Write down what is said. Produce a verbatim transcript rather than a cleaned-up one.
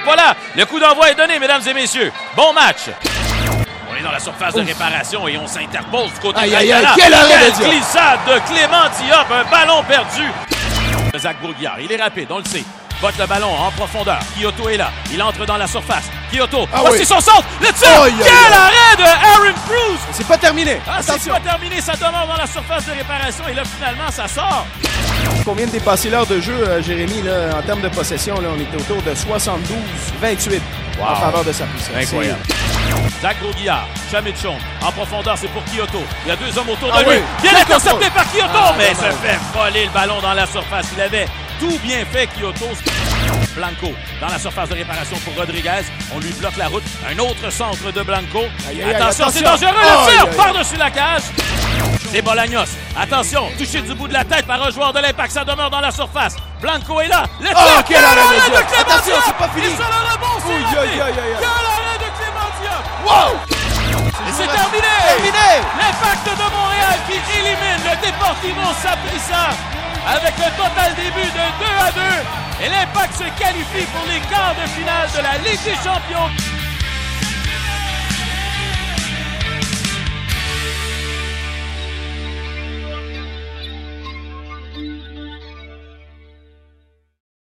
Voilà, le coup d'envoi est donné, mesdames et messieurs. Bon match. On est dans la surface de réparation et on s'interpose du côté aïe, de aïe, aïe, la quel arrêt Quelle de Diop. glissade de Clément Diop, un ballon perdu. Zach Brault-Guillard, il est rapide, on le sait. Botte le ballon en profondeur. Kyoto est là. Il entre dans la surface. Kyoto, ah voici oui. son centre. Le tir. Oh, yeah, Quel yeah. arrêt de Aaron Cruz. C'est pas terminé. Ah, c'est Attention. pas terminé. Ça demeure dans la surface de réparation. Et là, finalement, ça sort. Combien de dépasser l'heure de jeu, euh, Jérémy, là, en termes de possession, là, on était autour de soixante-douze vingt-huit Wow. en faveur de sa puissance. Incroyable. Zach Brault-Guillard, Chamit-Chon, en profondeur, c'est pour Kyoto. Il y a deux hommes autour de Ah lui. oui. Bien Quel intercepté contrôle. par Kyoto, Ah, mais dommage. se fait voler le ballon dans la surface. Il avait tout bien fait, Kyoto. Blanco, dans la surface de réparation pour Rodriguez. On lui bloque la route. Un autre centre de Blanco. Aïe, aïe, aïe, attention, c'est attention. dangereux. Aïe, Le tir aïe, aïe. par-dessus la cage. C'est Bolaños. Attention, touché du bout de la tête par un joueur de l'Impact. Ça demeure dans la surface. Blanco est là. Le tir. Oh, quel arrêt de de Diop. Clément Attention, Diop. c'est pas fini. Et sur le rebond, c'est Ouh, raté. aïe, aïe, aïe, aïe. Quel arrêt de Clément Diop. Wow! Et c'est terminé! Terminé! L'Impact de Montréal qui élimine le Deportivo Saprissa avec un total début de deux à deux. Et l'Impact se qualifie pour les quarts de finale de la Ligue des champions.